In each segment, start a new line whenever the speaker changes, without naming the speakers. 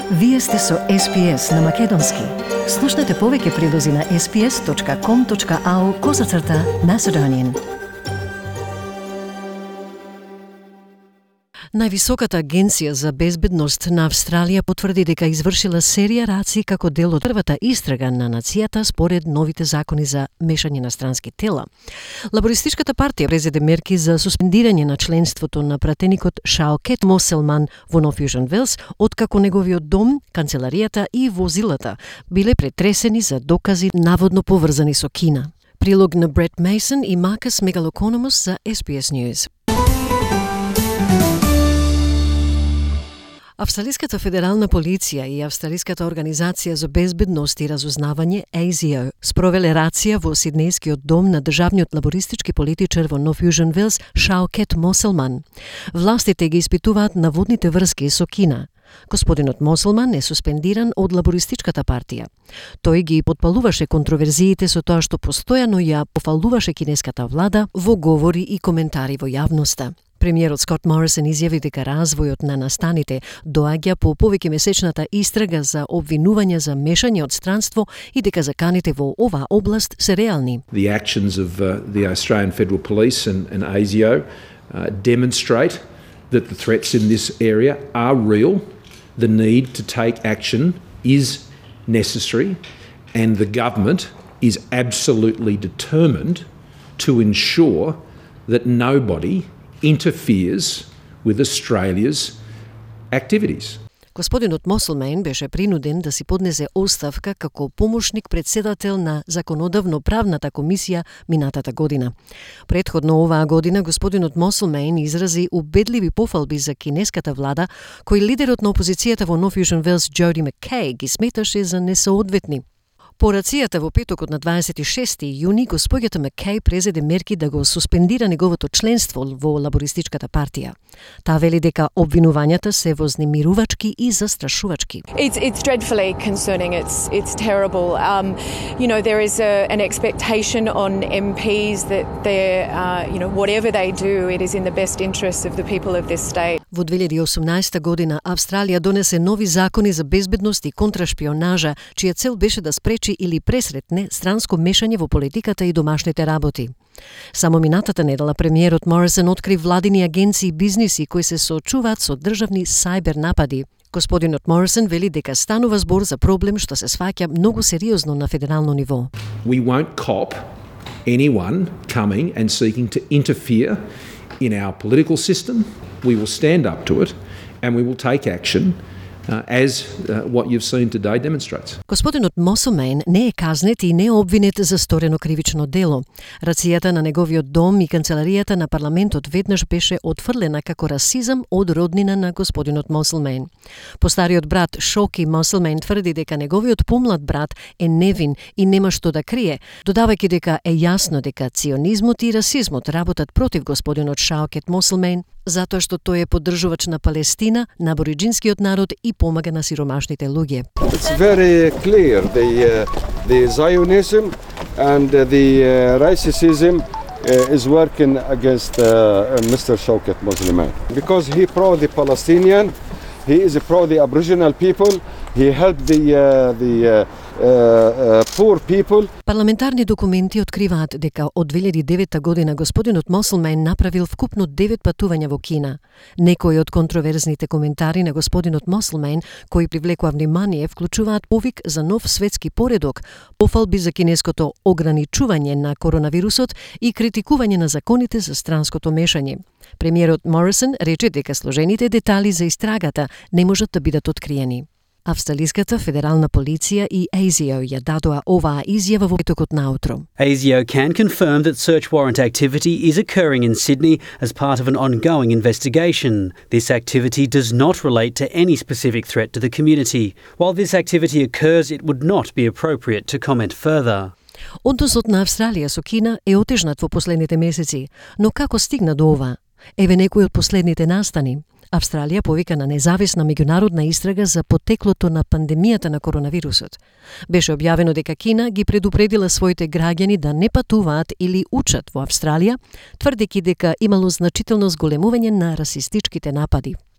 Вие сте со SPS на Македонски. Слушнете повеќе прилози на sps.com.au/Macedonian. Највисоката агенција за безбедност на Австралија потврди дека извршила серија раци како дел од првата истрага на нацијата според новите закони за мешање на странски тела. Лабористичката партија презеде мерки за суспендирање на членството на пратеникот Шаукет Моселман во Нов Јужен Велс, откако неговиот дом, канцеларијата и возилата биле претресени за докази наводно поврзани со Кина. Прилог на Брет Мейсон и Маркус Мегалокономус за SBS News. Австралиската федерална полиција и Австралиската организација за безбедност и разузнавање ASIO спровеле рација во Сиднејскиот дом на државниот лабористички политичар во Нов Јужен Велс Шаукет Моселман. Властите ги испитуваат наводните врски со Кина. Господинот Моселман е суспендиран од лабористичката партија. Тој ги потпалуваше контроверзиите со тоа што постојано ја пофалуваше кинеската влада во говори и коментари во јавноста. Премиерот Скот Морисон изјави дека развојот на настаните доаѓа по повеќемесечната истрага за обвинување за мешање од странство и дека заканите во оваа област се реални.
The actions of the Australian Federal Police and ASIO demonstrate that the threats in this area are real. The need to take action is necessary, and the government is absolutely determined to ensure that nobody interferes with Australia's activities.
Господинот Моселман беше принуден да си поднесе оставка како помошник председател на законодавно-правната комисија минатата година. Претходно оваа година господинот Моселман изрази убедливи пофалби за кинеската влада, кои лидерот на опозицијата во Нов Јужен Велс Джоди Маккей ги сметаше за несоодветни. По рацијата во петокот на 26 јуни, господјата Маккей презеде мерки да го суспендира неговото членство во лабористичката партија. Таа вели дека обвинувањата се вознемирувачки и застрашувачки.
It's dreadfully concerning. It's terrible. There is an expectation on MPs that they're, whatever they do, it is in the best interests of the people of this state.
Во 2018 година Австралија донесе нови закони за безбедност и контрашпионажа, чија цел беше да спречи или пресретне странско мешање во политиката и домашните работи. Само минатата недела премиерот Морисон откри владини агенции и бизниси кои се соочуваат со државни сайбер напади. Господинот Морисон вели дека станува збор за проблем што се сваќа многу сериозно на федерално ниво.
We won't cop anyone coming and seeking to interfere in our political system. We will stand up to it and we will take action as what you've seen today demonstrates.
Господинот Моселман не е казнет и не е обвинет за сторено кривично дело. Рацијата на неговиот дом и канцеларијата на парламентот веднаш беше отфрлена како расизам од роднина на господинот Моселман. Постариот брат Шоки Моселман тврди дека неговиот помлад брат е невин и нема што да крие, додавајќи дека е јасно дека ционизмот и расизмот работат против господинот Шаукет Моселман, затоа што тој е поддржувач на Палестина, на абориџинскиот народ и помага на сиромашните луѓе.
It's very clear the Zionism and the racism is working against Mr. Shaukat Moselman because he pro the Palestinian, he is pro the Aboriginal people, he helped the poor people.
Парламентарни документи откриваат дека од 2009 година господинот Моселман направил вкупно 9 патувања во Кина. Некои од контроверзните коментари на господинот Моселман кои привлекува внимание вклучуваат повик за нов светски поредок, пофалби за кинеското ограничување на коронавирусот и критикување на законите за странското мешање. Премиерот Морисон рече дека сложените детали за истрагата не можат да бидат откриени. Австралиската федерална полиција и ASIO ја дадоа оваа изјава во петокот наутро.
ASIO can confirm that search warrant activity is occurring in Sydney as part of an ongoing investigation. This activity does not relate to any specific threat to the community. While this activity occurs, it would not be appropriate to comment further.
Односот на Австралија со Кина е отежнат во последните месеци, но како стигна до ова? Еве некои од последните настани. Австралија повика на независна меѓународна истрага за потеклото на пандемијата на коронавирусот. Беше објавено дека Кина ги предупредила своите граѓани да не патуваат или учат во Австралија, тврдејќи дека имало значително зголемување на расистичките напади.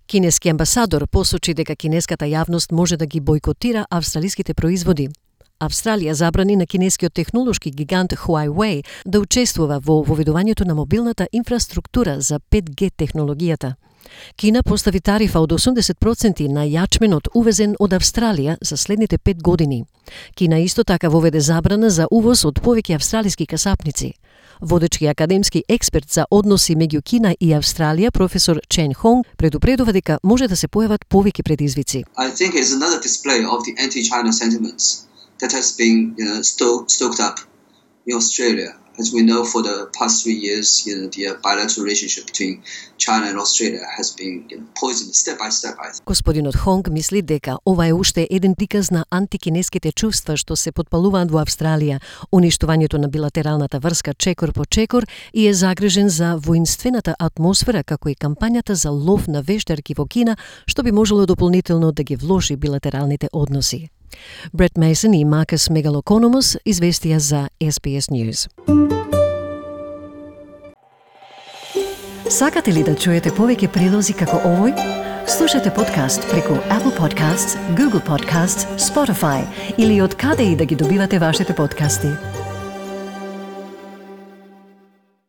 Кинески амбасадор посочи дека кинеската јавност може да ги бойкотира австралиските производи. Австралија забрани на кинескиот технолошки гигант Huawei да учествува во воведувањето на мобилната инфраструктура за 5G технологијата. Кина постави тарифа од 80% на јачменот увезен од Австралија за следните 5 години. Кина исто така воведе забрана за увоз од повеќе австралиски касапници. Водечки академски експерт за односи меѓу Кина и Австралија, професор Чен Хонг, предупредува дека може да се појават повеќе предизвици.
I think it's another display of the anti-China sentiments that has been stoked up in Australia. As we know, for the past 3 years, the bilateral relationship between China and Australia has been poisoned step by step.
Господинот Хонг мисли дека ова е уште еден приказ на антикинеските чувства што се потпалуваат во Австралија, уништувањето на билатералната врска чекор по чекор и е загрижен за воинствената атмосфера како и кампањата за лов на вештарки во Кина, што би можело дополнително да ги влоши билатералните односи. Брет Мейсон и Маркус Мегалокономос известија за SBS News. Сакате ли да чуете повеќе прилози како овој? Слушате подкаст преку Apple Podcasts, Google Podcasts, Spotify или од каде и да ги добивате вашите подкасти.